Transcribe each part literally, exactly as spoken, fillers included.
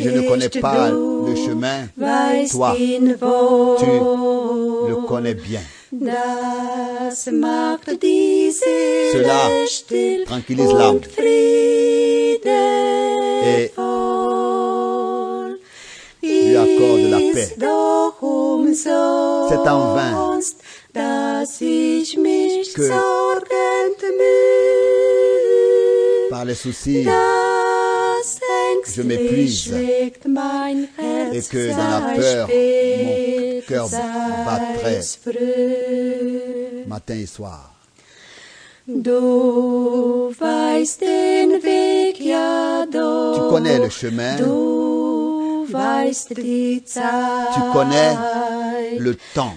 je ne connais pas le chemin, toi, tu le connais bien. Cela tranquillise l'âme et lui accorde la paix. C'est en vain que par les soucis je m'épuise et que dans la peur mon cœur battrait matin et soir. Tu connais le chemin, tu connais le temps.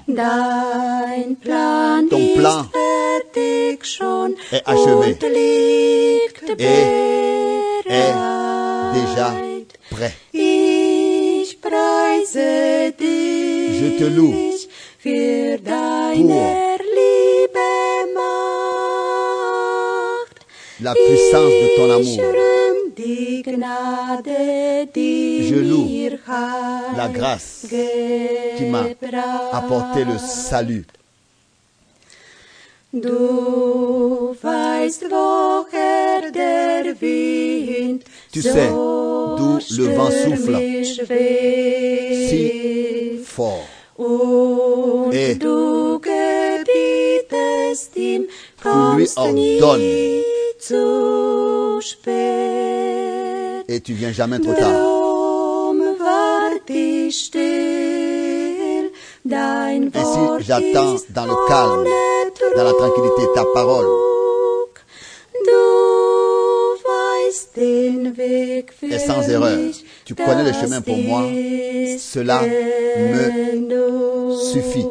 Ton plan est achevé et est déjà prêt. Je te loue pour la puissance de ton amour. Je loue la grâce qui m'a apporté le salut. Tu sais d'où le vent souffle si fort. Et tu lui ordonnes et tu viens jamais trop tard. Ainsi, j'attends dans le calme, dans la tranquillité, ta parole. Et sans erreur, tu connais le chemin pour moi, cela me suffit.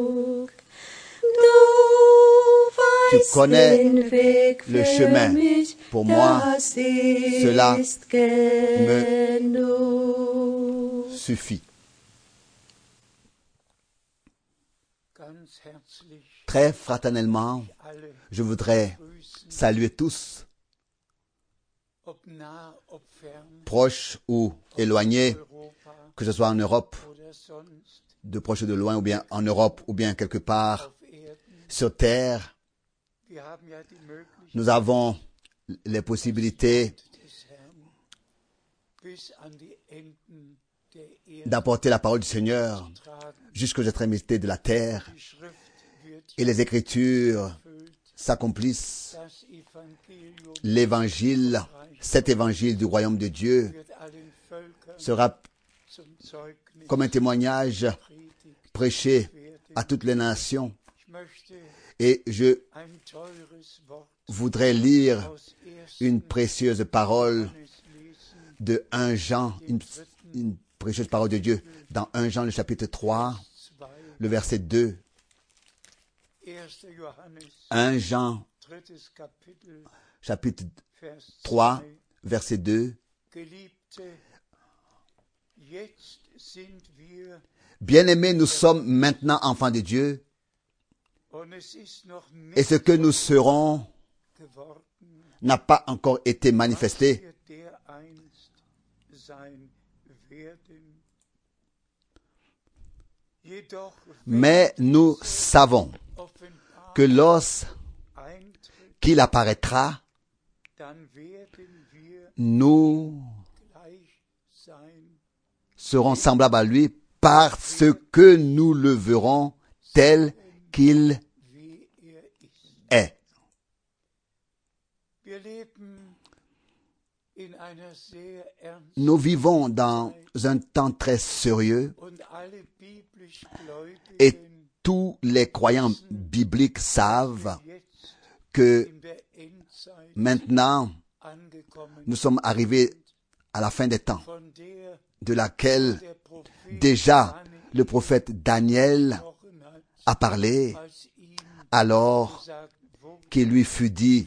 Tu connais le chemin pour moi, cela me suffit. Très fraternellement, je voudrais saluer tous, proches ou éloignés, que ce soit en Europe, de proche ou de loin, ou bien en Europe, ou bien quelque part sur terre. Nous avons les possibilités d'apporter la parole du Seigneur jusqu'aux extrémités de la terre, et les Écritures s'accomplissent. L'évangile, cet évangile du royaume de Dieu sera comme un témoignage prêché à toutes les nations. Et je voudrais lire une précieuse parole de un Jean, une, une précieuse parole de Dieu dans un Jean, le chapitre trois, le verset deux. un Jean, chapitre trois, verset deux. Bien-aimés, nous sommes maintenant enfants de Dieu, et ce que nous serons n'a pas encore été manifesté. Mais nous savons que lorsqu'il apparaîtra, nous serons semblables à lui parce que nous le verrons tel qu'il est. Nous vivons dans un temps très sérieux et tous les croyants bibliques savent que maintenant nous sommes arrivés à la fin des temps, de laquelle déjà le prophète Daniel a parlé alors qu'il lui fut dit: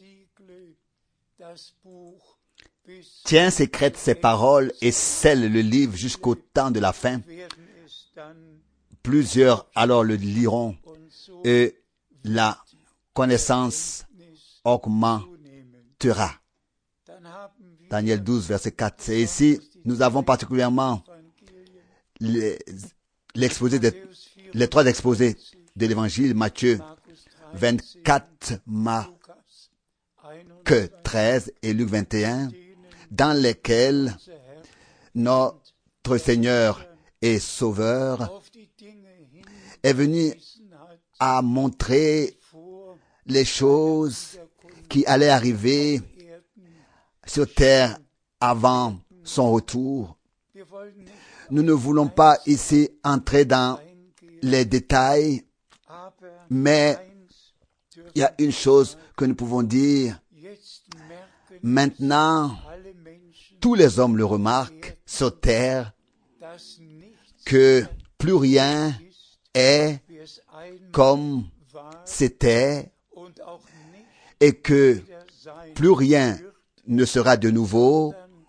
tiens, sécrète ces paroles et scelle le livre jusqu'au temps de la fin. Plusieurs alors le liront et la connaissance augmentera. Daniel douze, verset quatre. Et ici, nous avons particulièrement les, l'exposé des, les trois exposés de l'évangile, Matthieu vingt-quatre, Marc treize et Luc vingt et un, dans lesquels notre Seigneur et Sauveur est venu à montrer les choses qui allaient arriver sur terre avant son retour. Nous ne voulons pas ici entrer dans les détails, mais il y a une chose que nous pouvons dire. Maintenant, tous les hommes le remarquent sur terre, que plus rien est comme c'était et que plus rien ne sera de nouveau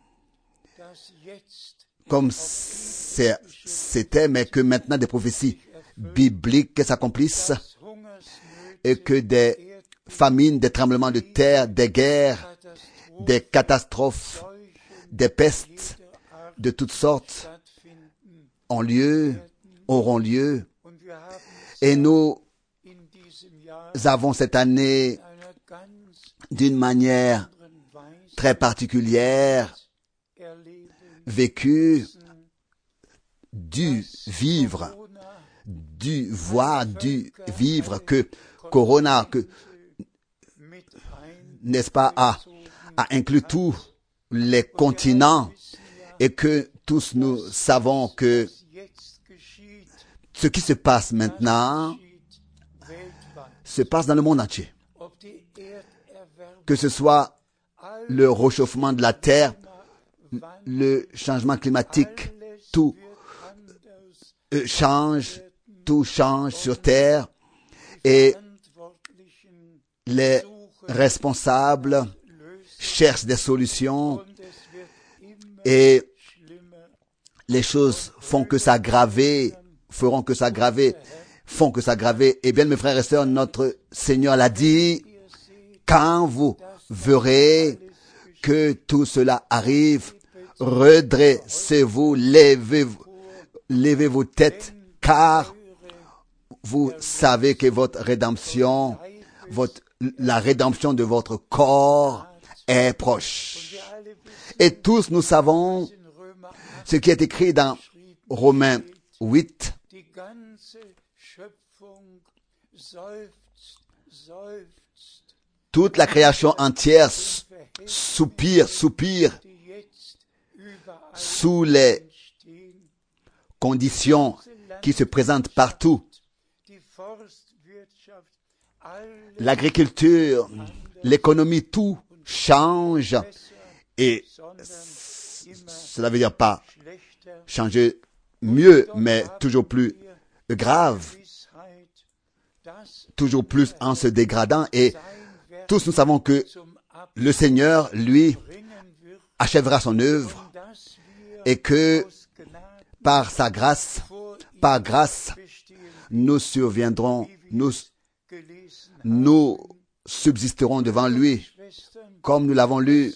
comme c'était, mais que maintenant des prophéties bibliques s'accomplissent et que des famines, des tremblements de terre, des guerres, des catastrophes, des pestes de toutes sortes ont lieu, auront lieu. Et nous avons cette année, d'une manière très particulière, vécu, dû vivre, dû voir, dû vivre que Corona, que, n'est-ce pas, a, a inclus tous les continents et que tous nous savons que ce qui se passe maintenant se passe dans le monde entier. Que ce soit le réchauffement de la terre, le changement climatique, tout euh, change, tout change sur terre et les responsables cherchent des solutions et les choses font que s'aggraver, feront que s'aggraver, font que s'aggraver. Et bien, mes frères et sœurs, notre Seigneur l'a dit, quand vous verrez que tout cela arrive, redressez-vous, levez-vous, levez vos têtes, car vous savez que votre rédemption, votre, la rédemption de votre corps est proche. Et tous nous savons ce qui est écrit dans Romains huit. Toute la création entière soupire, soupire sous les conditions qui se présentent partout. L'agriculture, l'économie, tout change. Et cela veut dire pas changer mieux, mais toujours plus grave, toujours plus en se dégradant. Et tous nous savons que le Seigneur, lui, achèvera son œuvre et que par sa grâce, par grâce, nous surviendrons, nous, nous subsisterons devant lui, comme nous l'avons lu.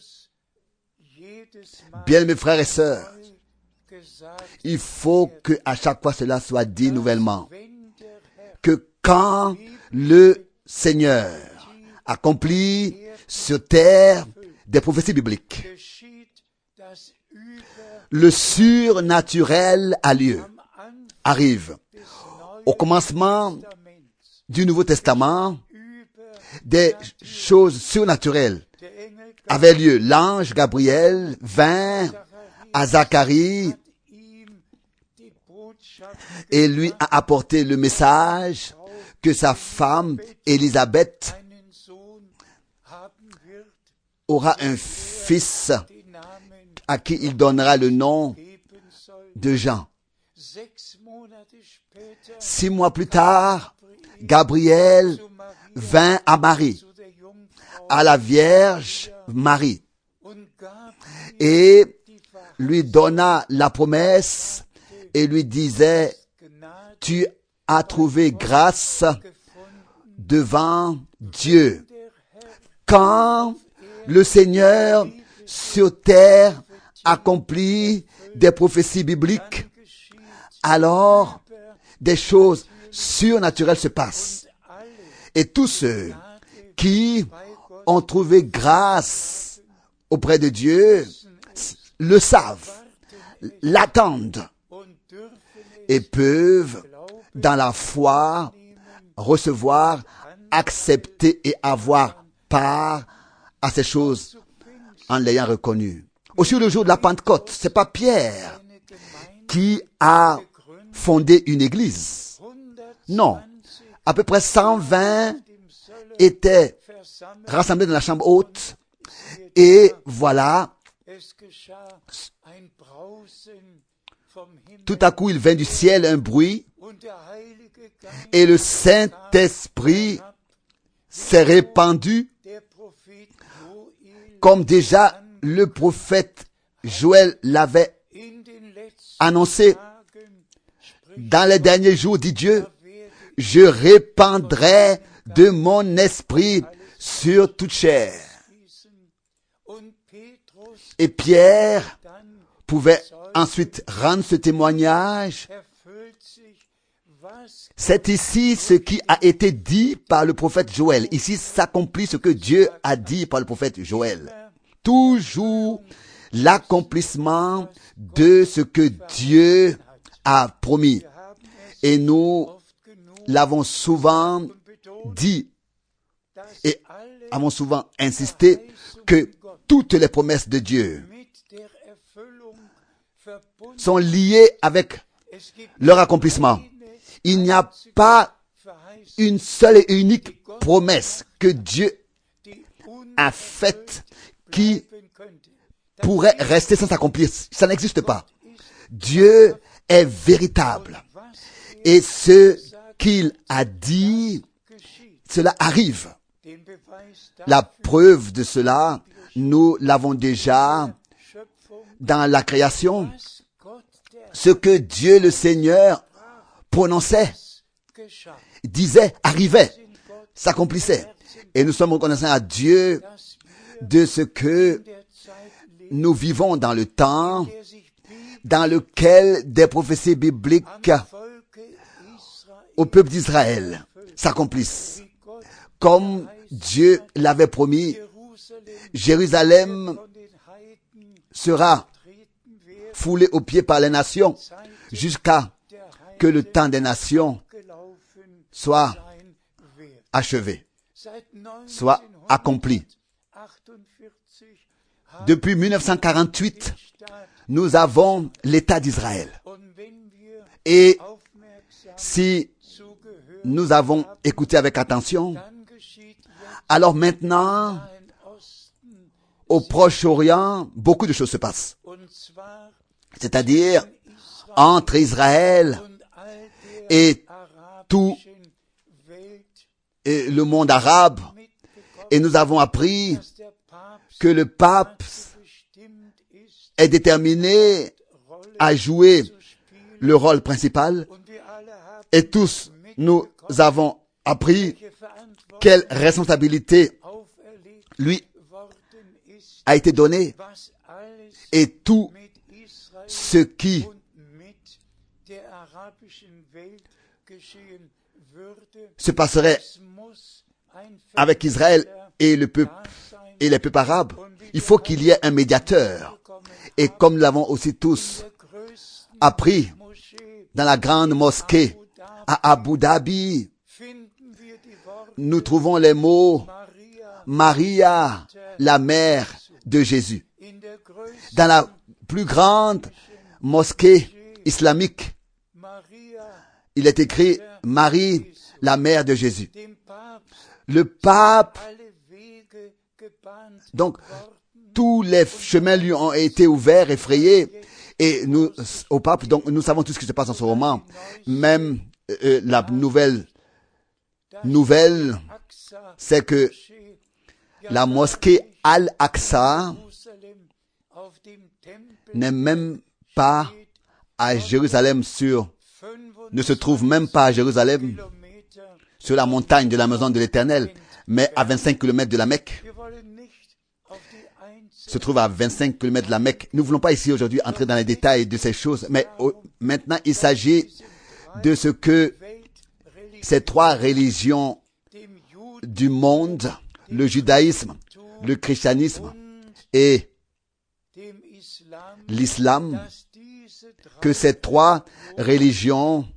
Bien, mes frères et sœurs, il faut que à chaque fois cela soit dit nouvellement, que quand le Seigneur accomplit sur terre des prophéties bibliques, le surnaturel a lieu, arrive. Au commencement du Nouveau Testament, des choses surnaturelles avaient lieu. L'ange Gabriel vint à Zacharie et lui a apporté le message que sa femme Élisabeth aura un fils à qui il donnera le nom de Jean. Six mois plus tard, Gabriel vint à Marie, à la Vierge Marie, et lui donna la promesse et lui disait, tu as trouvé grâce devant Dieu. Quand le Seigneur sur terre accomplit des prophéties bibliques, alors des choses surnaturelles se passent. Et tous ceux qui ont trouvé grâce auprès de Dieu le savent, l'attendent et peuvent, dans la foi, recevoir, accepter et avoir part à ces choses en l'ayant reconnu. Aussi le jour de la Pentecôte, c'est pas Pierre qui a fondé une église. Non. À peu près cent vingt étaient rassemblés dans la chambre haute. Et voilà, tout à coup, il vint du ciel un bruit et le Saint-Esprit s'est répandu comme déjà le prophète Joël l'avait annoncé. Dans les derniers jours, dit Dieu, je répandrai de mon esprit sur toute chair. Et Pierre pouvait ensuite rendre ce témoignage. C'est ici ce qui a été dit par le prophète Joël. Ici s'accomplit ce que Dieu a dit par le prophète Joël. Toujours l'accomplissement de ce que Dieu a promis. Et nous l'avons souvent dit et avons souvent insisté que toutes les promesses de Dieu sont liées avec leur accomplissement. Il n'y a pas une seule et unique promesse que Dieu a faite qui pourrait rester sans s'accomplir. Ça n'existe pas. Dieu est véritable. Et ce qu'il a dit, cela arrive. La preuve de cela, nous l'avons déjà dans la création. Ce que Dieu le Seigneur prononçait, disait, arrivait, s'accomplissait. Et nous sommes reconnaissants à Dieu de ce que nous vivons dans le temps dans lequel des prophéties bibliques au peuple d'Israël s'accomplissent. Comme Dieu l'avait promis, Jérusalem sera foulée aux pieds par les nations jusqu'à que le temps des nations soit achevé, soit accompli. Depuis mille neuf cent quarante-huit, nous avons l'État d'Israël. Et si nous avons écouté avec attention, alors maintenant, au Proche-Orient, beaucoup de choses se passent. C'est-à-dire, entre Israël et tout et le monde arabe, et nous avons appris que le pape est déterminé à jouer le rôle principal, et tous nous avons appris quelle responsabilité lui a été donnée, et tout ce qui se passerait avec Israël et le peuple et les peuples arabes. Il faut qu'il y ait un médiateur. Et comme nous l'avons aussi tous appris dans la grande mosquée à Abu Dhabi, nous trouvons les mots Maria, la mère de Jésus. Dans la plus grande mosquée islamique, il est écrit Marie, la mère de Jésus. Le pape, donc, tous les chemins lui ont été ouverts, effrayés, et nous, au pape, donc, nous savons tout ce qui se passe en ce moment. Même euh, la nouvelle nouvelle, c'est que la mosquée Al-Aqsa n'est même pas à Jérusalem sur, ne se trouve même pas à Jérusalem sur la montagne de la maison de l'Éternel, mais à vingt-cinq kilomètres de la Mecque. se trouve à vingt-cinq kilomètres de la Mecque. Nous ne voulons pas ici aujourd'hui entrer dans les détails de ces choses, mais au, maintenant il s'agit de ce que ces trois religions du monde, le judaïsme, le christianisme et l'islam, que ces trois religions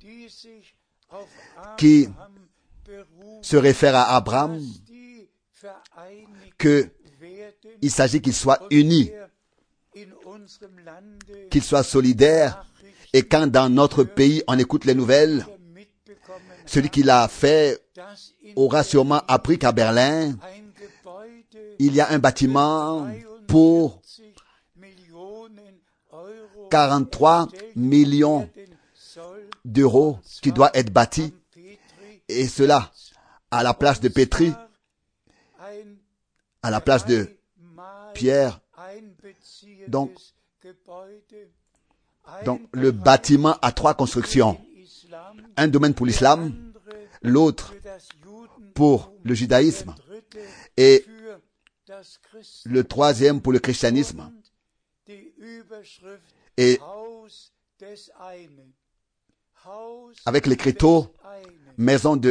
qui se réfèrent à Abraham, que il s'agit qu'ils soient unis, qu'ils soient solidaires, et quand dans notre pays on écoute les nouvelles, celui qui l'a fait aura sûrement appris qu'à Berlin, il y a un bâtiment pour quarante-trois millions d'euros qui doit être bâti, et cela à la place de Pétri, à la place de Pierre. Donc, donc le bâtiment a trois constructions. Un domaine pour l'islam, l'autre pour le judaïsme et le troisième pour le christianisme. Et avec l'écriteau, maison de,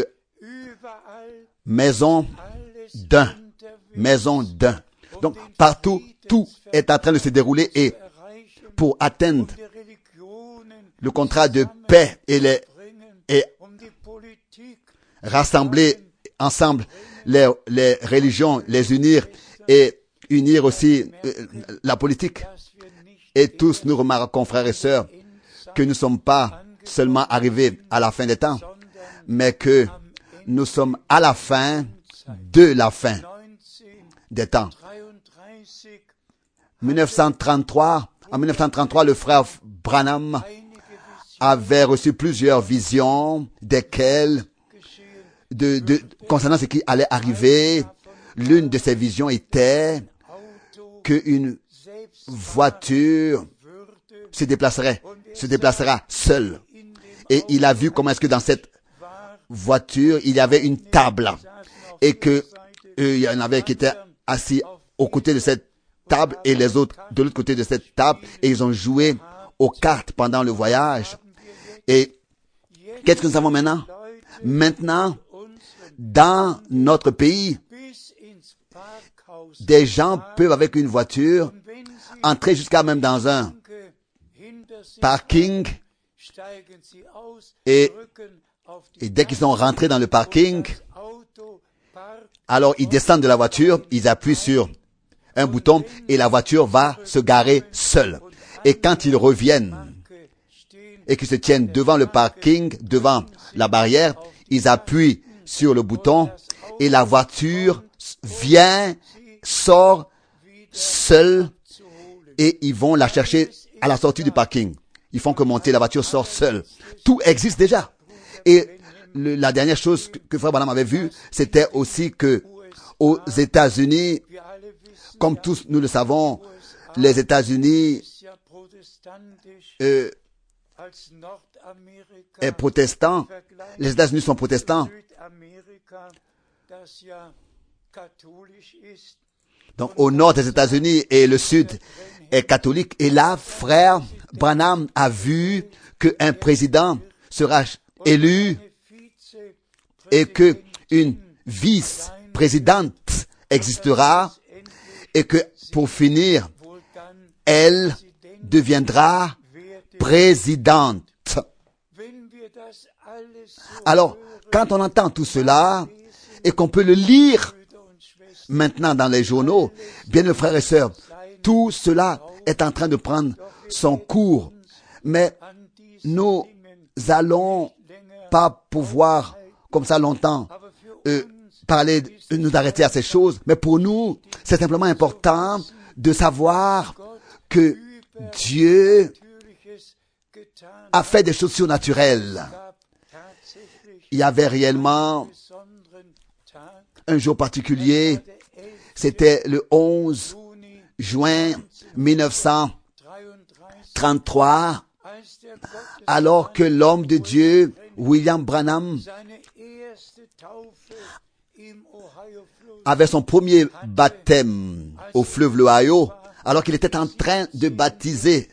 maison d'un, maison d'un. Donc, partout, tout est en train de se dérouler et pour atteindre le contrat de paix et les, et rassembler ensemble les, les religions, les unir et unir aussi euh, la politique. Et tous nous remarquons, frères et sœurs, que nous ne sommes pas seulement arrivés à la fin des temps, mais que nous sommes à la fin de la fin des temps. dix-neuf cent trente-trois, en dix-neuf cent trente-trois, le frère Branham avait reçu plusieurs visions, desquelles, de, de, concernant ce qui allait arriver. L'une de ces visions était qu'une voiture se déplacerait, se déplacera seule. Et il a vu comment est-ce que dans cette voiture, il y avait une table et que euh, il y en avait qui étaient assis aux côtés de cette table et les autres de l'autre côté de cette table, et ils ont joué aux cartes pendant le voyage. Et qu'est-ce que nous avons maintenant? Maintenant, dans notre pays, des gens peuvent avec une voiture entrer jusqu'à même dans un parking et, et dès qu'ils sont rentrés dans le parking, alors ils descendent de la voiture, ils appuient sur un bouton et la voiture va se garer seule. Et quand ils reviennent et qu'ils se tiennent devant le parking, devant la barrière, ils appuient sur le bouton et la voiture vient, sort seule et ils vont la chercher à la sortie du parking. Ils font que monter, la voiture sort seule. Tout existe déjà. Et le, la dernière chose que, que Frère Branham avait vue, c'était aussi que aux États-Unis, comme tous nous le savons, les États-Unis euh, est protestant. Les États-Unis sont protestants. Donc au nord des États-Unis et le sud est catholique. Et là, frère Branham a vu qu'un président sera élu et que une vice-présidente existera et que pour finir, elle deviendra présidente. Alors, quand on entend tout cela et qu'on peut le lire maintenant dans les journaux, bien mes frères et sœurs, tout cela est en train de prendre son cours. Mais nous allons pas pouvoir, comme ça longtemps, euh, parler, de nous arrêter à ces choses. Mais pour nous, c'est simplement important de savoir que Dieu a fait des choses surnaturelles. Il y avait réellement un jour particulier, c'était le onze juin mille neuf cent trente-trois, alors que l'homme de Dieu, William Branham, avait son premier baptême au fleuve l'Ohio, alors qu'il était en train de baptiser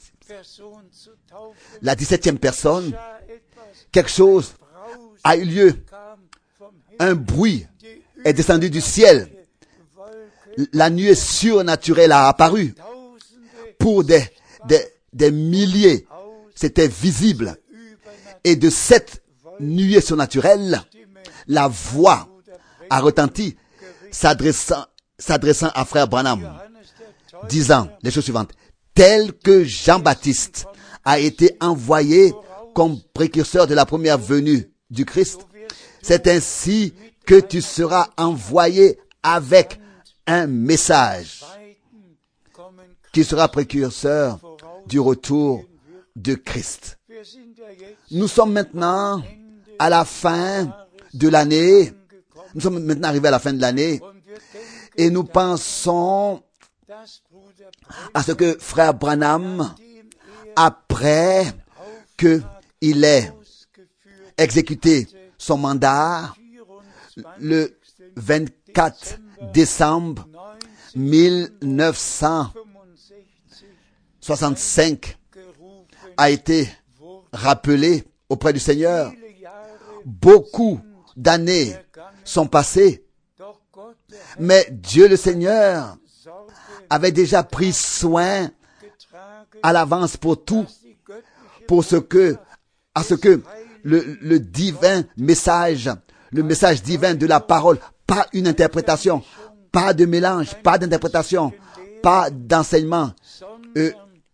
la dix-septième personne, quelque chose a eu lieu. Un bruit est descendu du ciel. La nuée surnaturelle a apparu. Pour des, des, des milliers, c'était visible. Et de cette nuée surnaturelle, la voix a retenti, s'adressant, s'adressant à frère Branham, disant les choses suivantes. Tel que Jean-Baptiste a été envoyé comme précurseur de la première venue du Christ, c'est ainsi que tu seras envoyé avec un message qui sera précurseur du retour de Christ. Nous sommes maintenant à la fin de l'année. Nous sommes maintenant arrivés à la fin de l'année et nous pensons à ce que frère Branham, après qu'il ait exécuté son mandat le vingt-quatre décembre mille neuf cent soixante-cinq, a été rappelé auprès du Seigneur. Beaucoup d'années sont passées, mais Dieu le Seigneur avait déjà pris soin à l'avance pour tout, pour ce que, à ce que le, le divin message, le message divin de la parole, pas une interprétation, pas de mélange, pas d'interprétation, pas d'enseignement euh,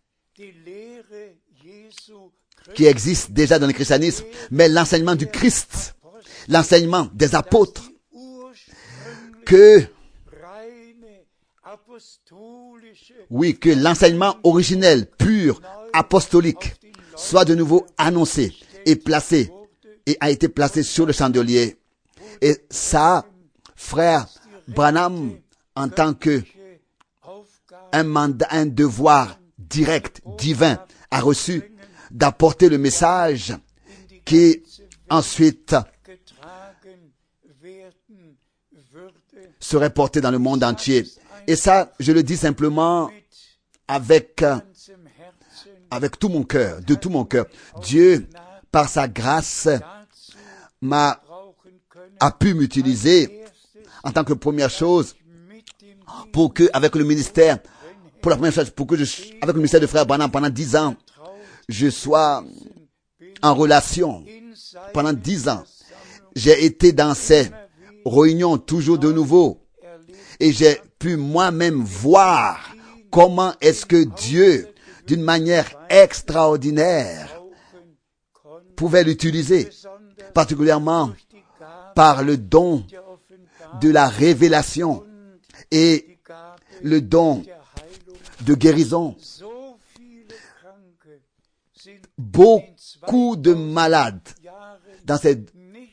qui existe déjà dans le christianisme, mais l'enseignement du Christ, l'enseignement des apôtres, que oui, que l'enseignement originel, pur, apostolique, soit de nouveau annoncé et placé, et a été placé sur le chandelier. Et ça, frère Branham, en tant que un mandat, un devoir direct, divin, a reçu d'apporter le message qui ensuite serait porté dans le monde entier. Et ça, je le dis simplement avec, avec tout mon cœur, de tout mon cœur. Dieu, par sa grâce, m'a, a pu m'utiliser en tant que première chose pour que, avec le ministère, pour la première chose, pour que je, avec le ministère de frère Branham pendant dix ans, je sois en relation pendant dix ans. J'ai été dans ces réunions toujours de nouveau et j'ai pu moi-même voir comment est-ce que Dieu, d'une manière extraordinaire, pouvait l'utiliser, particulièrement par le don de la révélation et le don de guérison. Beaucoup de malades dans ces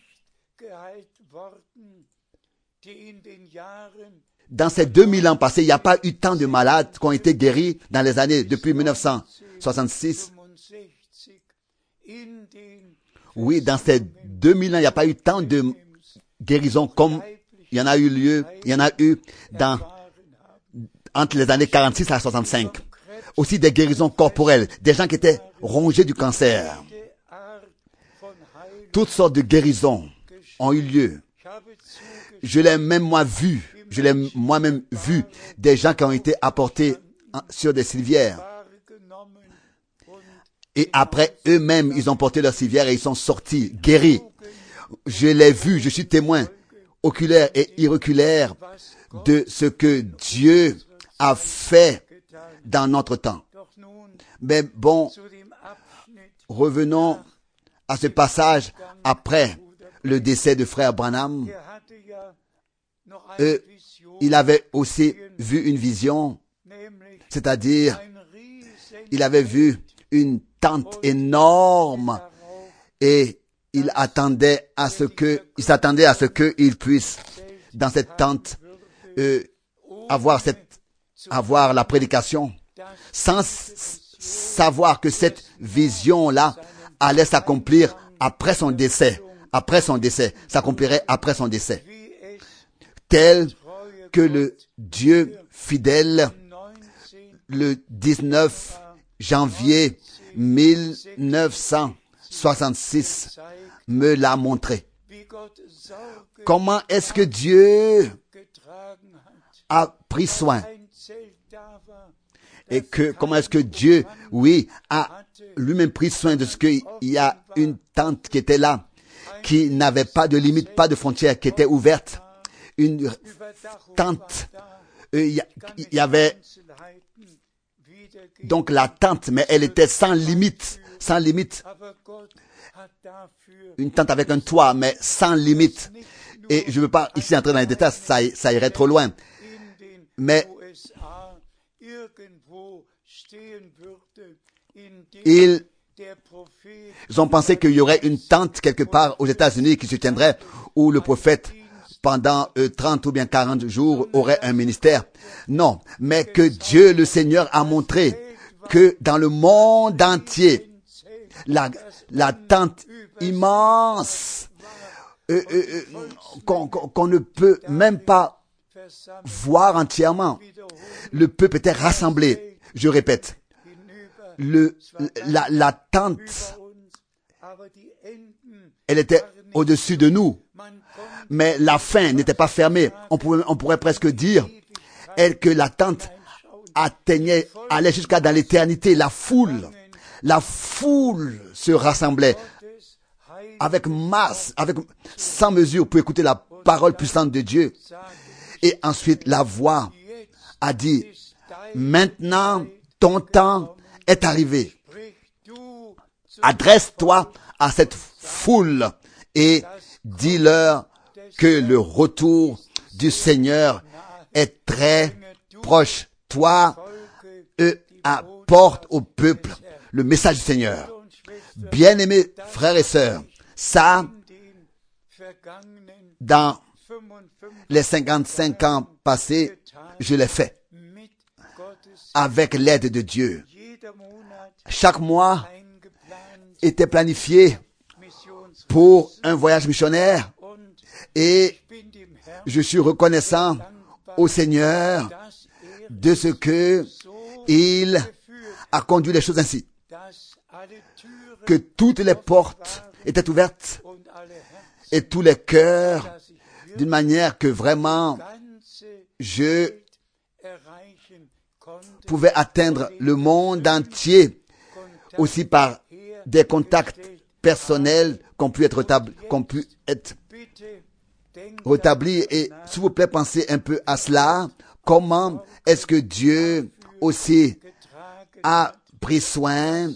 Dans ces deux mille ans passés, il n'y a pas eu tant de malades qui ont été guéris dans les années depuis mille neuf cent soixante-six. Oui, dans ces deux mille ans, il n'y a pas eu tant de guérisons comme il y en a eu lieu, il y en a eu dans, entre les années quarante-six à soixante-cinq. Aussi des guérisons corporelles, des gens qui étaient rongés du cancer. Toutes sortes de guérisons ont eu lieu. Je l'ai même moi vu, je l'ai moi-même vu, des gens qui ont été apportés sur des civières. Et après, eux-mêmes, ils ont porté leurs civières et ils sont sortis, guéris. Je l'ai vu, je suis témoin oculaire et iroculaire de ce que Dieu a fait dans notre temps. Mais bon, revenons à ce passage après le décès de frère Branham. Euh, il avait aussi vu une vision, c'est-à-dire il avait vu une tente énorme et il attendait à ce que, il s'attendait à ce qu'il puisse dans cette tente euh, avoir cette, avoir la prédication, sans savoir que cette vision-là allait s'accomplir après son décès, après son décès, s'accomplirait après son décès. tel que le Dieu fidèle, le dix-neuf janvier mille neuf cent soixante-six, me l'a montré. Comment est-ce que Dieu a pris soin et que comment est-ce que Dieu, oui, a lui-même pris soin de ce qu'il y a une tente qui était là, qui n'avait pas de limite, pas de frontière, qui était ouverte. Une tente, il euh, y, y avait donc la tente, mais elle était sans limite, sans limite. Une tente avec un toit, mais sans limite. Et je ne veux pas ici entrer dans les détails, ça, ça irait trop loin. Mais ils ont pensé qu'il y aurait une tente quelque part aux États-Unis qui se tiendrait où le prophète, pendant euh, trente ou bien quarante jours, aurait un ministère. Non, mais que Dieu, le Seigneur, a montré que dans le monde entier, la, la tente immense, euh, euh, euh, qu'on, qu'on ne peut même pas voir entièrement, le peuple était rassemblé. Je répète, le, la, la tente, elle était au-dessus de nous, mais la fin n'était pas fermée. On pourrait, on pourrait presque dire elle, que la tente atteignait, allait jusqu'à dans l'éternité. La foule, la foule se rassemblait avec masse, avec sans mesure pour écouter la parole puissante de Dieu. Et ensuite, la voix a dit, maintenant, ton temps est arrivé. Adresse-toi à cette foule et dis-leur que le retour du Seigneur est très proche. Toi, eux, apporte au peuple le message du Seigneur. Bien-aimés frères et sœurs, ça, dans les cinquante-cinq ans passés, je l'ai fait avec l'aide de Dieu. Chaque mois était planifié pour un voyage missionnaire et je suis reconnaissant au Seigneur de ce que il a conduit les choses ainsi, que toutes les portes étaient ouvertes et tous les cœurs d'une manière que vraiment je pouvais atteindre le monde entier aussi par des contacts personnels qu'on pu être rétablis, qu'on pu être rétablis. Et s'il vous plaît, pensez un peu à cela. Comment est-ce que Dieu aussi a pris soin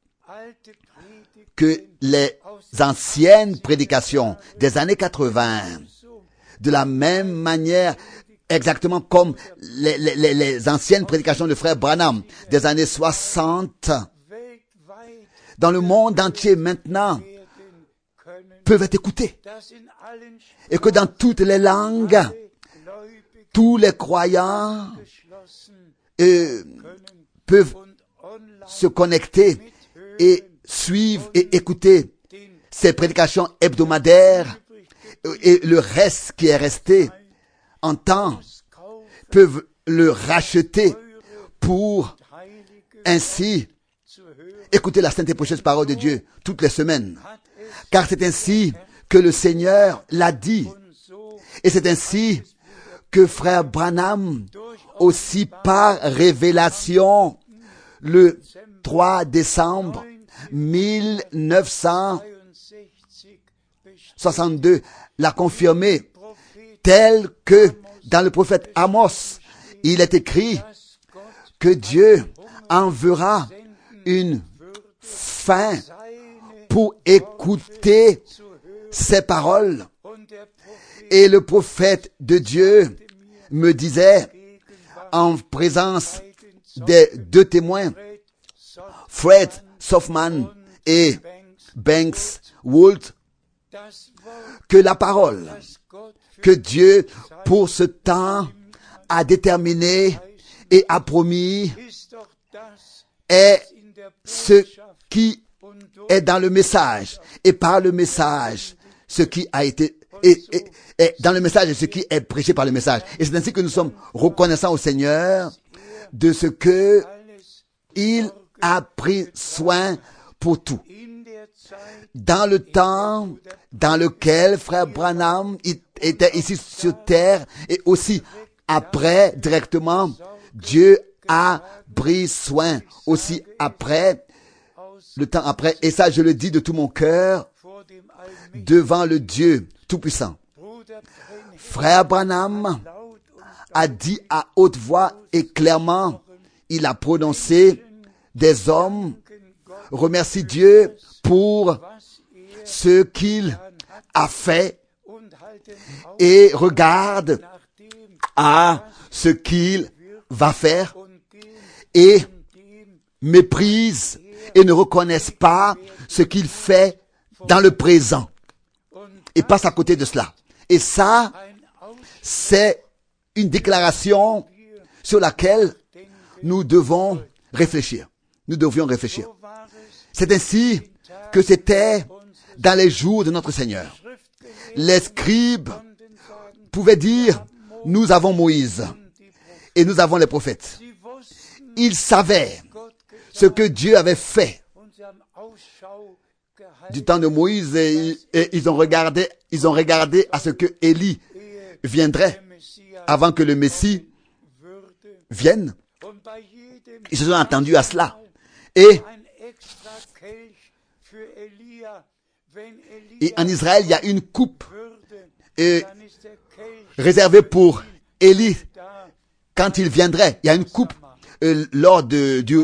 que les anciennes prédications des années quatre-vingts, de la même manière, exactement comme les, les, les anciennes prédications de frère Branham des années soixante, dans le monde entier maintenant, peuvent être écoutées. Et que dans toutes les langues, tous les croyants euh, peuvent se connecter et suivre et écouter ces prédications hebdomadaires et le reste qui est resté en temps peuvent le racheter pour ainsi écouter la sainte et précieuse parole de Dieu toutes les semaines. Car c'est ainsi que le Seigneur l'a dit. Et c'est ainsi que frère Branham, aussi par révélation, le trois décembre mille neuf cent soixante-deux, l'a confirmé, tel que dans le prophète Amos, il est écrit que Dieu enverra une fin pour écouter ses paroles. Et le prophète de Dieu me disait, en présence des deux témoins, Fred Softman et Banks Wood, que la parole que Dieu, pour ce temps, a déterminé et a promis est ce qui est dans le message. Et par le message, ce qui a été et, et, et dans le message et ce qui est prêché par le message. Et c'est ainsi que nous sommes reconnaissants au Seigneur de ce que il a pris soin pour tout. Dans le temps dans lequel frère Branham était ici sur terre et aussi après, directement, Dieu a pris soin aussi après, le temps après, et ça je le dis de tout mon cœur, devant le Dieu Tout-Puissant. Frère Branham a dit à haute voix et clairement, il a prononcé, des hommes remercient Dieu pour ce qu'il a fait et regarde à ce qu'il va faire et méprisent et ne reconnaissent pas ce qu'il fait dans le présent et passent à côté de cela. Et ça, c'est une déclaration sur laquelle nous devons réfléchir. Nous devions réfléchir. C'est ainsi que c'était dans les jours de notre Seigneur. Les scribes pouvaient dire, nous avons Moïse et nous avons les prophètes. Ils savaient ce que Dieu avait fait du temps de Moïse et, et ils ont regardé, ils ont regardé à ce que Élie viendrait avant que le Messie vienne. Ils se sont attendus à cela. Et, et en Israël, il y a une coupe et, réservée pour Élie quand il viendrait. Il y a une coupe euh, lors de, du,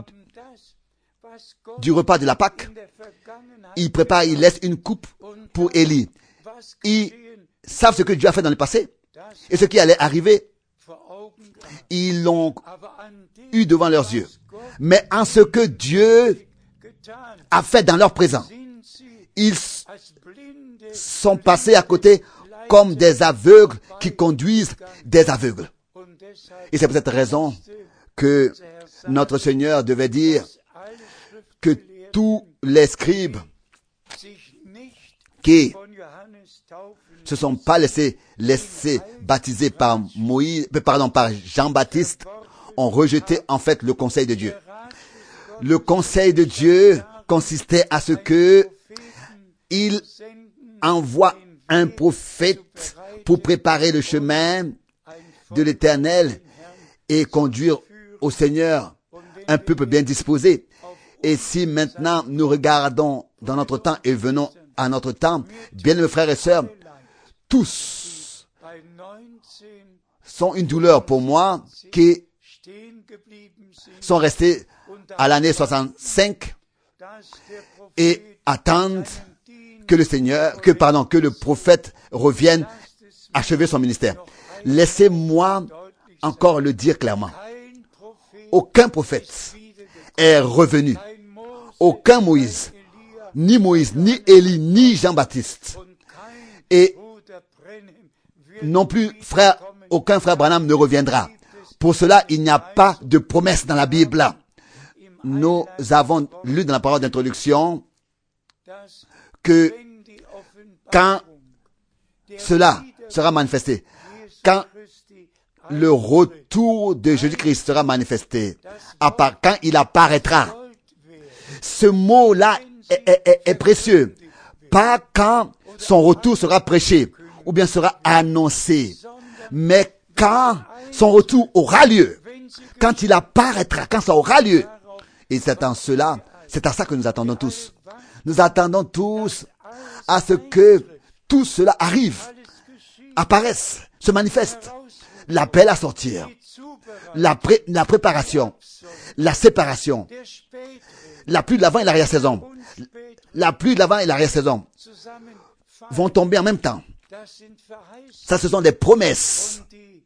du repas de la Pâque. Il prépare, il laisse une coupe pour Élie. Ils savent ce que Dieu a fait dans le passé et ce qui allait arriver. Ils l'ont eu devant leurs yeux. Mais en ce que Dieu a fait dans leur présent, ils sont passés à côté comme des aveugles qui conduisent des aveugles. Et c'est pour cette raison que notre Seigneur devait dire que tous les scribes qui se sont pas laissés, laissés baptiser par Moïse, pardon, par Jean-Baptiste, ont rejeté en fait le conseil de Dieu. Le conseil de Dieu consistait à ce que il envoie un prophète pour préparer le chemin de l'Éternel et conduire au Seigneur un peuple bien disposé. Et si maintenant nous regardons dans notre temps et venons à notre temps, bien mes frères et sœurs, tous sont une douleur pour moi qui sont restés à l'année soixante-cinq et attendent que le Seigneur, que pardon, que le prophète revienne achever son ministère. Laissez-moi encore le dire clairement. Aucun prophète est revenu. Aucun Moïse, ni Moïse, ni Élie, ni Jean-Baptiste. Et non plus frère, aucun frère Branham ne reviendra. Pour cela, il n'y a pas de promesse dans la Bible. Nous avons lu dans la parole d'introduction que quand cela sera manifesté, quand le retour de Jésus-Christ sera manifesté, à part, quand il apparaîtra, ce mot-là est, est, est, est précieux. Pas quand son retour sera prêché ou bien sera annoncé, mais quand son retour aura lieu, quand il apparaîtra, quand ça aura lieu. Et c'est en cela, c'est à ça que nous attendons tous. Nous attendons tous à ce que tout cela arrive, apparaisse, se manifeste. L'appel à sortir, la, pré, la préparation, la séparation, la pluie de l'avant et l'arrière-saison, la pluie de l'avant et l'arrière-saison vont tomber en même temps. Ça, ce sont des promesses.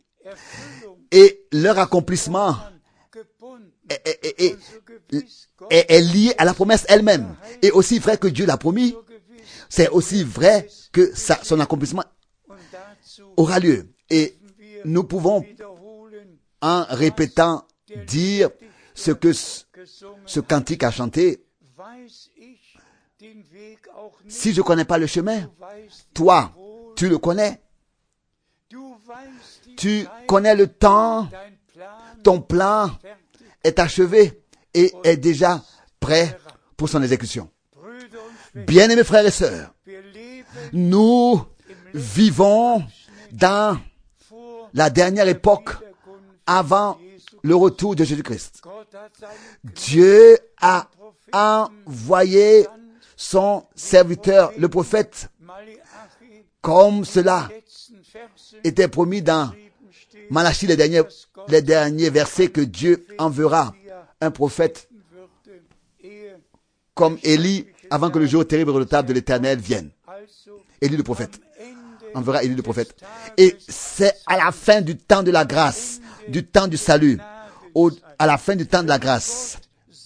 Et leur accomplissement est, est, est, est, est lié à la promesse elle-même. Et aussi vrai que Dieu l'a promis, c'est aussi vrai que ça, son accomplissement aura lieu. Et nous pouvons, en répétant, dire ce que ce cantique a chanté. Si je ne connais pas le chemin, toi, tu Tu le connais. Tu connais le temps. Ton plan est achevé et est déjà prêt pour son exécution. Bien-aimés frères et sœurs, nous vivons dans la dernière époque avant le retour de Jésus-Christ. Dieu a envoyé son serviteur, le prophète, comme cela était promis dans Malachie, les derniers, les derniers versets, que Dieu enverra un prophète comme Élie avant que le jour terrible et redoutable de l'Éternel vienne. Élie le prophète. Enverra Élie le prophète. Et c'est à la fin du temps de la grâce, du temps du salut, au, à la fin du temps de la grâce,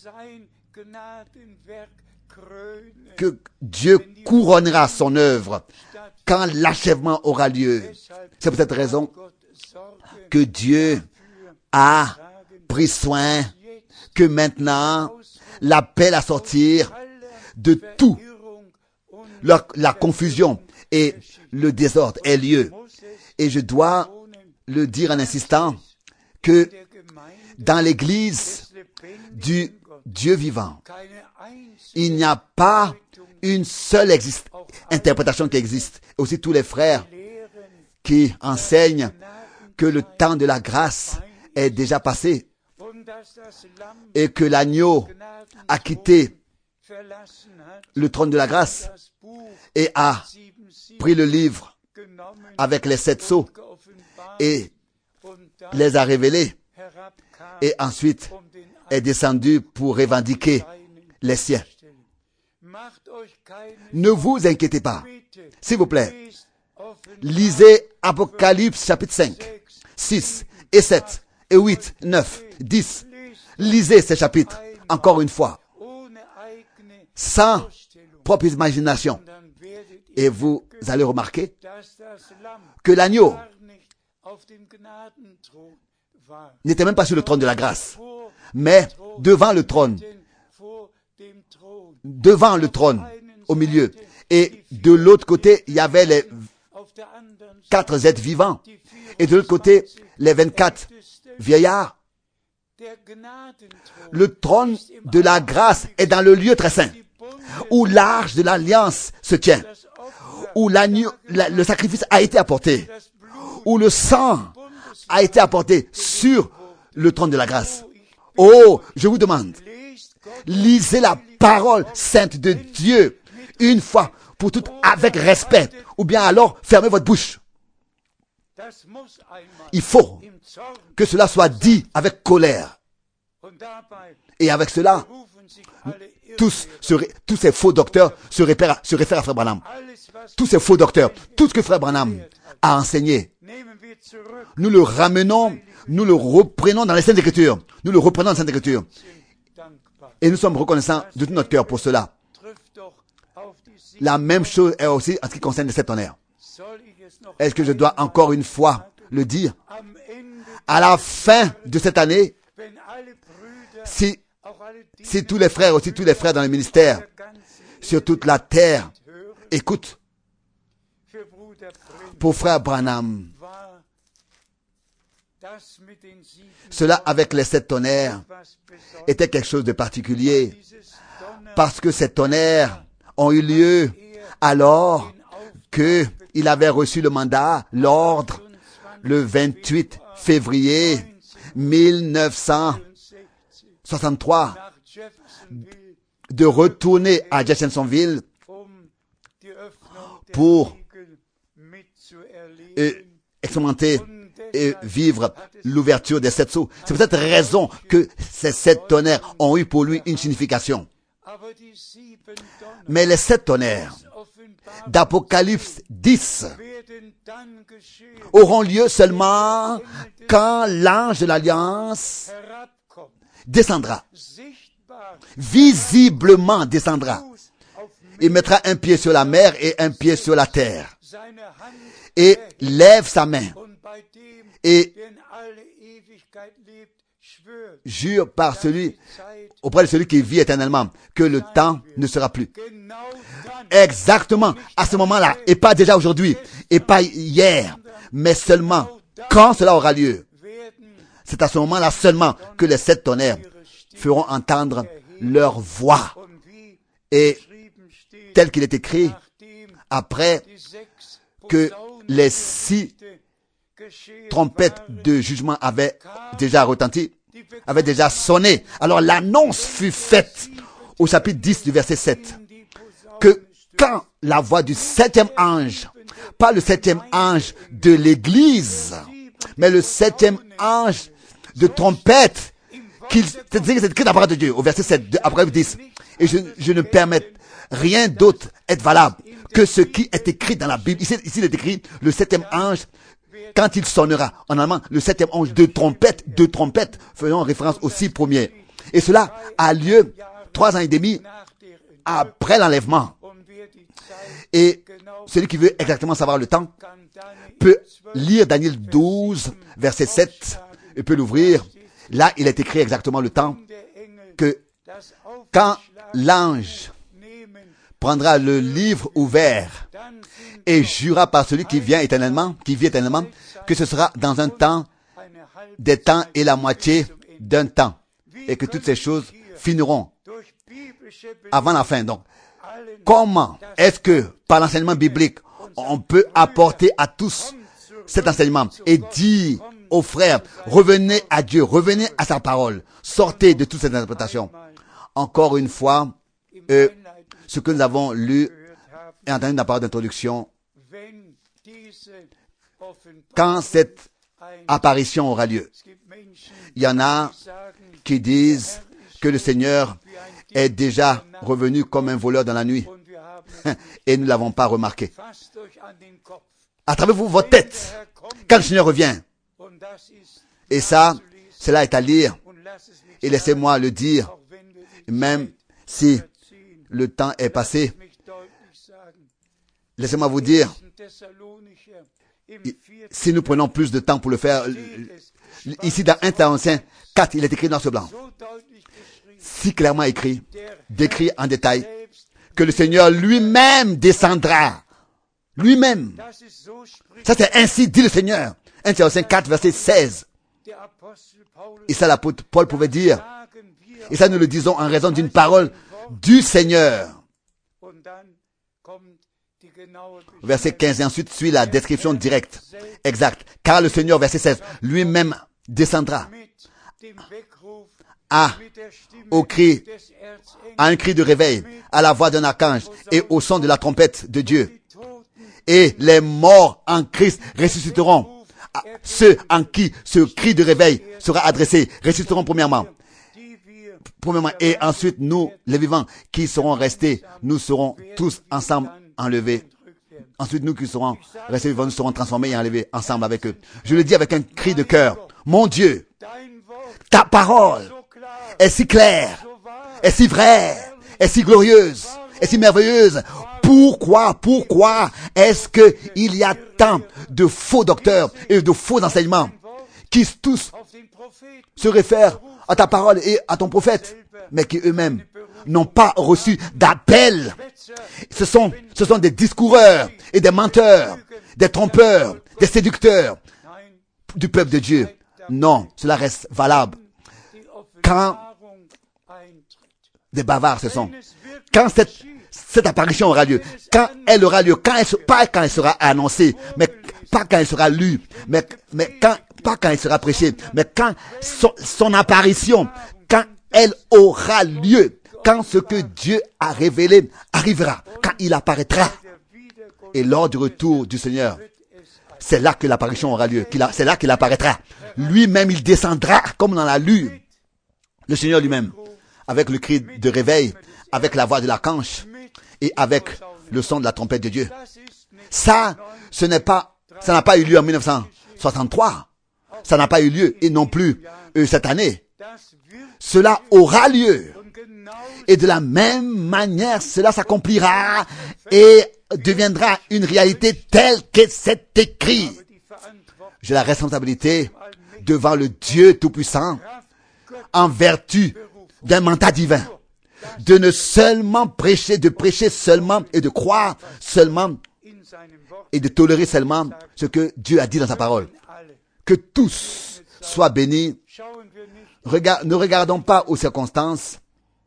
que Dieu couronnera son œuvre quand l'achèvement aura lieu. C'est pour cette raison que Dieu a pris soin que maintenant l'appel à sortir de tout la, la confusion et le désordre ait lieu. Et je dois le dire en insistant que dans l'église du Dieu vivant, il n'y a pas une seule existe, interprétation qui existe. Aussi tous les frères qui enseignent que le temps de la grâce est déjà passé et que l'agneau a quitté le trône de la grâce et a pris le livre avec les sept sceaux et les a révélés et ensuite est descendu pour revendiquer les siens. Ne vous inquiétez pas. S'il vous plaît, lisez Apocalypse chapitre cinq, six et sept et huit, neuf, dix. Lisez ces chapitres encore une fois, sans propre imagination. Et vous allez remarquer que l'agneau n'était même pas sur le trône de la grâce, mais devant le trône, devant le trône, au milieu. Et de l'autre côté, il y avait les quatre êtres vivants. Et de l'autre côté, les vingt-quatre vieillards. Le trône de la grâce est dans le lieu très saint, où l'arche de l'alliance se tient, où l'agneau, la, le sacrifice a été apporté, où le sang a été apporté sur le trône de la grâce. Oh, je vous demande, lisez la parole sainte de Dieu une fois pour toutes avec respect, ou bien alors fermez votre bouche. Il faut que cela soit dit avec colère. Et avec cela, tous, se, tous ces faux docteurs se réfèrent, se réfèrent à Frère Branham. Tous ces faux docteurs, tout ce que Frère Branham a enseigné, nous le ramenons, nous le reprenons dans les Saintes Écritures. Nous le reprenons dans les Saintes Écritures. Et nous sommes reconnaissants de tout notre cœur pour cela. La même chose est aussi en ce qui concerne les sept tonnerres. Est-ce que je dois encore une fois le dire? À la fin de cette année, si, si tous les frères, aussi tous les frères dans le ministère, sur toute la terre, écoutent, pour Frère Branham, cela avec les sept tonnerres était quelque chose de particulier, parce que ces tonnerres ont eu lieu alors que il avait reçu le mandat, l'ordre, le vingt-huit février mille neuf cent soixante-trois, de retourner à Jeffersonville pour euh, expérimenter et vivre l'ouverture des sept sceaux. C'est pour cette raison que ces sept tonnerres ont eu pour lui une signification. Mais les sept tonnerres d'Apocalypse dix auront lieu seulement quand l'ange de l'Alliance descendra, visiblement descendra. Il mettra un pied sur la mer et un pied sur la terre et lève sa main et jure par celui, auprès de celui qui vit éternellement, que le temps ne sera plus. exactement à ce moment-là, et pas déjà aujourd'hui, et pas hier, mais seulement quand cela aura lieu. C'est à ce moment-là seulement que les sept tonnerres feront entendre leur voix. Et tel qu'il est écrit, après que les six trompettes de jugement avaient déjà retenti, avaient déjà sonné, alors l'annonce fut faite au chapitre dix du verset sept, que quand la voix du septième ange, pas le septième ange de l'église, mais le septième ange de trompette, qu'il, c'est écrit dans la parole de Dieu, au verset sept, de Apocalypse dix, et je, je ne permets rien d'autre être valable que ce qui est écrit dans la Bible. Ici, ici il est écrit, le septième ange, quand il sonnera, en allemand, le septième ange de trompette, de trompette, faisant référence aux six premiers. Et cela a lieu trois ans et demi après l'enlèvement. Et celui qui veut exactement savoir le temps peut lire Daniel douze, verset sept, et peut l'ouvrir. Là, il est écrit exactement le temps que quand l'ange prendra le livre ouvert et jurera par celui qui vient éternellement, qui vit éternellement, que ce sera dans un temps, des temps et la moitié d'un temps, et que toutes ces choses finiront avant la fin. Donc, comment est-ce que, par l'enseignement biblique, on peut apporter à tous cet enseignement et dire aux frères, revenez à Dieu, revenez à sa parole, sortez de toute cette interprétation. Encore une fois, euh, ce que nous avons lu et entendu dans la parole d'introduction, quand cette apparition aura lieu, il y en a qui disent que le Seigneur est déjà revenu comme un voleur dans la nuit et nous ne l'avons pas remarqué. Attrapez-vous votre tête quand le Seigneur revient. Et ça, cela est à lire. Et laissez-moi le dire, même si le temps est passé. Laissez-moi vous dire, si nous prenons plus de temps pour le faire, ici dans un Thessaloniciens quatre, il est écrit dans ce blanc, si clairement écrit, décrit en détail, que le Seigneur lui-même descendra. Lui-même. Ça c'est ainsi dit le Seigneur. un Thessaloniciens quatre, verset seize. Et ça l'apôtre Paul pouvait dire. Et ça nous le disons en raison d'une parole du Seigneur. Verset quinze et ensuite suit la description directe. Exact. Car le Seigneur, verset seize, lui-même descendra à, au cri, à un cri de réveil, à la voix d'un archange et au son de la trompette de Dieu. Et les morts en Christ ressusciteront. Ceux en qui ce cri de réveil sera adressé ressusciteront premièrement. Premièrement, et ensuite nous, les vivants, qui seront restés, nous serons tous ensemble enlevés. Ensuite, nous qui serons restés vivants, nous serons transformés et enlevés ensemble avec eux. Je le dis avec un cri de cœur. Mon Dieu, ta parole est si claire, est si vraie, est si glorieuse, est si merveilleuse. Pourquoi, pourquoi est-ce que il y a tant de faux docteurs et de faux enseignements qui tous se réfèrent à ta parole et à ton prophète, mais qui eux-mêmes n'ont pas reçu d'appel. Ce sont, ce sont des discoureurs et des menteurs, des trompeurs, des séducteurs du peuple de Dieu. Non, cela reste valable. Quand des bavards ce sont, quand cette, cette apparition aura lieu, quand elle aura lieu, quand elle, pas quand elle sera annoncée, mais pas quand elle sera lue, mais, mais quand, pas quand elle sera prêchée, mais quand son, son apparition, quand elle aura lieu, quand ce que Dieu a révélé arrivera, quand il apparaîtra. Et lors du retour du Seigneur, c'est là que l'apparition aura lieu, qu'il a, c'est là qu'il apparaîtra. Lui-même, il descendra, comme on l'a lu. Le Seigneur lui-même, avec le cri de réveil, avec la voix de l'archange, et avec le son de la trompette de Dieu. Ça, ce n'est pas, ça n'a pas eu lieu en mille neuf cent soixante-trois. Ça n'a pas eu lieu, et non plus euh, cette année. Cela aura lieu. Et de la même manière, cela s'accomplira et deviendra une réalité telle que c'est écrit. J'ai la responsabilité devant le Dieu Tout-Puissant en vertu d'un mandat divin de ne seulement prêcher, de prêcher seulement et de croire seulement et de tolérer seulement ce que Dieu a dit dans sa parole. Que tous soient bénis. Regard, ne regardons pas aux circonstances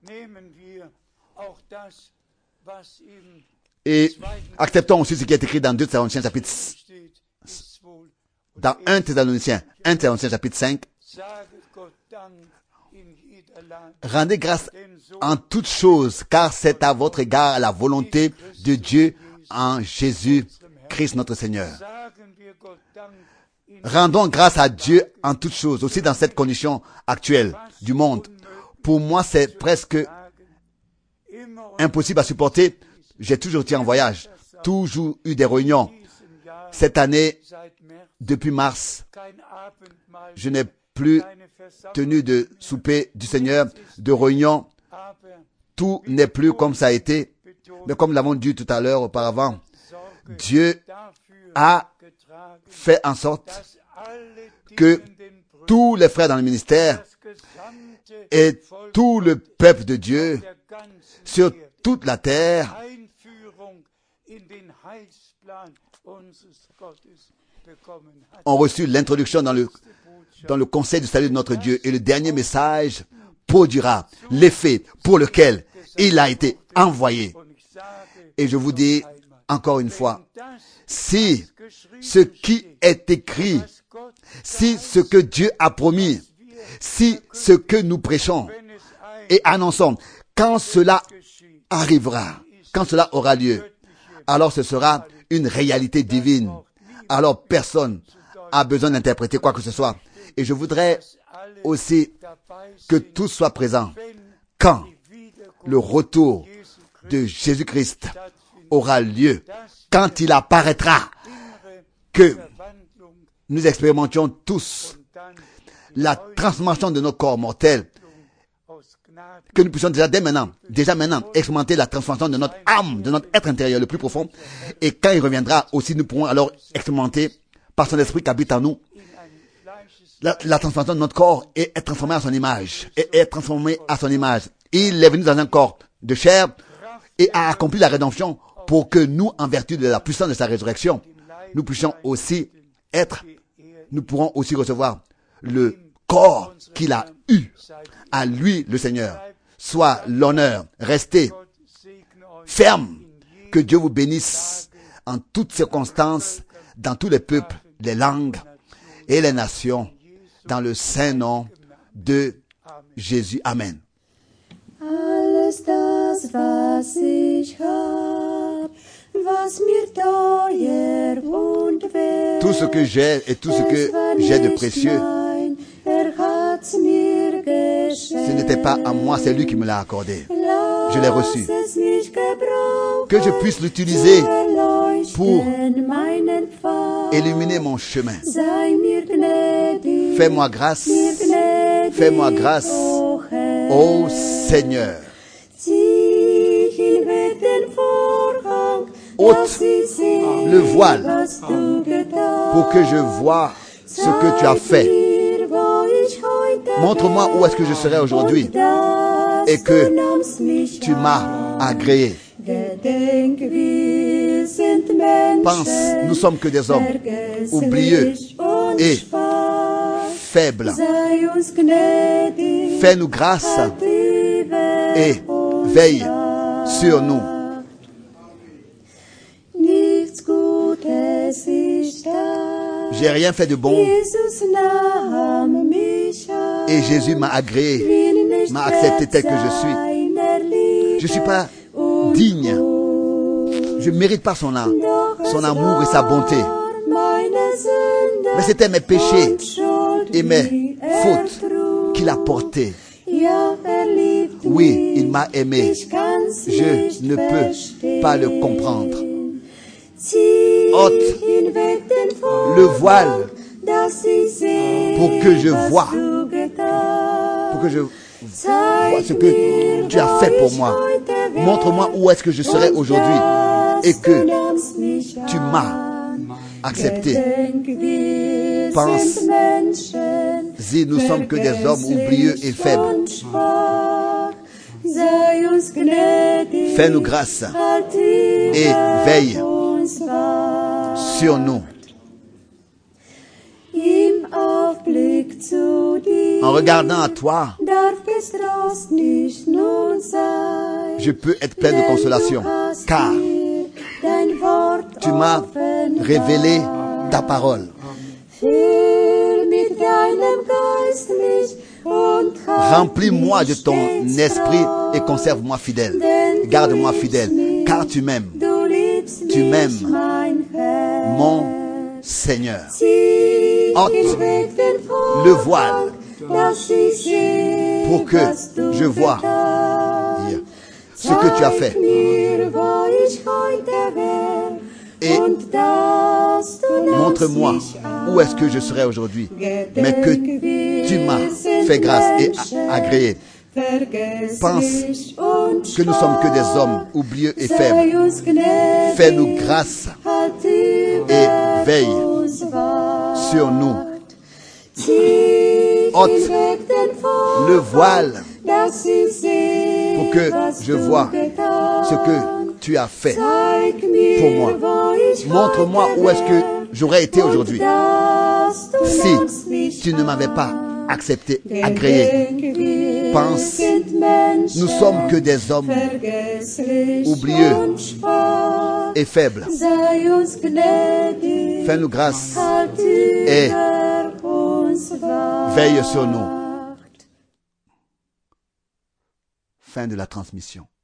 et acceptons aussi ce qui est écrit dans deux Thessaloniciens chapitre dans un Thessaloniciens, un Thessaloniciens chapitre cinq. Rendez grâce en toutes choses, car c'est à votre égard la volonté de Dieu en Jésus-Christ notre Seigneur. Rendons grâce à Dieu en toutes choses, aussi dans cette condition actuelle du monde. Pour moi, c'est presque impossible à supporter. J'ai toujours été en voyage, toujours eu des réunions. Cette année, depuis mars, je n'ai plus tenu de souper du Seigneur, de réunion. Tout n'est plus comme ça a été. Mais comme nous l'avons dit tout à l'heure auparavant, Dieu a fait en sorte que tous les frères dans le ministère et tout le peuple de Dieu sur toute la terre ont reçu l'introduction dans le, dans le conseil du salut de notre Dieu. Et le dernier message produira l'effet pour lequel il a été envoyé. Et je vous dis encore une fois, si ce qui est écrit, si ce que Dieu a promis, si ce que nous prêchons et annonçons, quand cela arrivera, quand cela aura lieu, alors ce sera une réalité divine. Alors personne a besoin d'interpréter quoi que ce soit. Et je voudrais aussi que tout soit présent quand le retour de Jésus-Christ aura lieu, quand il apparaîtra, que nous expérimentions tous la transformation de nos corps mortels, que nous puissions déjà dès maintenant, déjà maintenant, expérimenter la transformation de notre âme, de notre être intérieur le plus profond. Et quand il reviendra aussi, nous pourrons alors expérimenter par son esprit qui habite en nous la, la transformation de notre corps et être transformé à son image, et être transformé à son image. Il est venu dans un corps de chair et a accompli la rédemption pour que nous, en vertu de la puissance de sa résurrection, nous puissions aussi être, nous pourrons aussi recevoir le corps qu'il a eu. À lui, le Seigneur, soit l'honneur. Restez ferme. Que Dieu vous bénisse en toutes circonstances, dans tous les peuples, les langues et les nations, dans le saint nom de Jésus. Amen. Alles das, was ich hab, was mir teuer und wert, Tout ce que j'ai et tout ce que j'ai de précieux, er hat's mir geschenkt. ce n'était pas à moi, c'est lui qui me l'a accordé. Je l'ai reçu. Lass es mich gebrauchen, Que je puisse l'utiliser erleuchten pour meinen Pfad. illuminer mon chemin. Sei mir gnädig, Fais-moi grâce, mir gnädig, fais-moi grâce, o Herr. ô Seigneur. Zieh hinweg den Vorhang, Ôte dass ich sehe, le voile was du getan. pour que je vois ce que tu as fait. Zeig mir, wo ich heute Montre-moi où est-ce que je serai aujourd'hui das et que du nahmst mich tu m'as agréé. Gedenk, wir sind Menschen, Pense, nous sommes que des hommes oublieux und et schwach. faibles. Sei uns gnädig, Fais-nous grâce triebe et veille sur nous. nichts Gutes ist da. J'ai rien fait de bon Jesus nahm mich an, et Jésus m'a agréé, bin nicht m'a accepté tel que je suis. seiner Liebe Je ne suis pas und digne. Gut. Je ne mérite pas son, âme, Doch son es amour et sa bonté. war meine Sünde Mais c'était mes péchés und Schuld, et mes die er fautes trug. qu'il a portées. Ja, er liebt Oui, mich. il m'a aimé. Ich kann's Je nicht ne peux verstehen. pas le comprendre. Zieh Ôte hinweg den Vorhang, le voile dass ich sehe, pour que je was voie, du getan. pour que je Zeig vois ce que tu as fait pour moi. Montre-moi où est-ce que je serai aujourd'hui et que tu m'as accepté. Pense, si nous sommes que des hommes oublieux et faibles. uns gnädig, Fais-nous grâce halt et über veille uns wahr. sur nous. Im Aufblick zu dir En regardant à toi, darf getrost nicht nun sein. je peux être plein de consolation, car Dein Wort tu m'as révélé ta parole. Füll mit deinem Geist mich und Remplis-moi de ton esprit et conserve-moi fidèle. Garde-moi fidèle, car tu m'aimes, Du liebst Tu mich, m'aimes. mein Herr. mon Seigneur. Zieh Ôte hinweg den Vorhang, le voile dass ich sehe, pour que was du je vois getan. ce que tu as fait. Zeig mir, wo ich heute wär, Et und dass du nahmst montre-moi mich an. où est-ce que je serai aujourd'hui, mais que tu m'as fait grâce et a- agréé. Pense Vergesslich und Que nous sommes que des hommes oublieux et sei faibles. uns gnädig, Fais-nous grâce halt über et veille uns wahr. sur nous. Zieh Ôte hinweg den Vorhang, le voile dass ich sehe, pour que was je du vois getan. ce que tu as fait Zeig mir, pour moi. wo ich Montre-moi heute où est-ce que wär, j'aurais été und aujourd'hui dass du nahmst si mich tu ne m'avais an. pas accepté, agréé. Gedenke, wir Pense, sind Menschen, Nous sommes que des hommes vergesslich oublieux und schwach. et faibles. Sei uns gnädig, Fais-nous grâce, halt et über uns wahr. veille sur nous. Fin de la transmission.